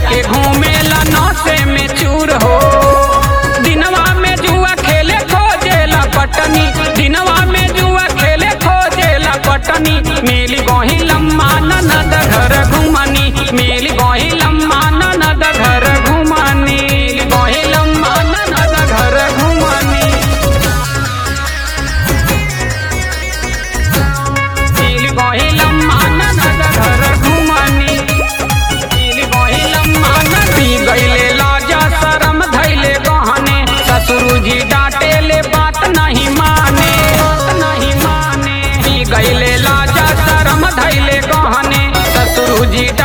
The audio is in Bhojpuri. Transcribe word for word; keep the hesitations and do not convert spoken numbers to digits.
के घूमेला नौसे में चूर हो। दिनवा में जुआ खेले खोजेला पटनी, दिनवा में जुआ खेले खोजेला पटनी। मिली गोही लम्मा ननद घर घुमनी, मिली गोही लम्मा ननद घर घुमनी, मिली गोही लम्मा ननद घर घुमनी, मिली गोही लम्मा ननद घर घुमनी, मिली गोही लम्मा ननद। पी गईले लाजा शरम धैले गहने, ससुर जी डांटे ले बात नहीं माने, बात नहीं माने। पी गईले लाजा शरम धैले गहने, ससुर जी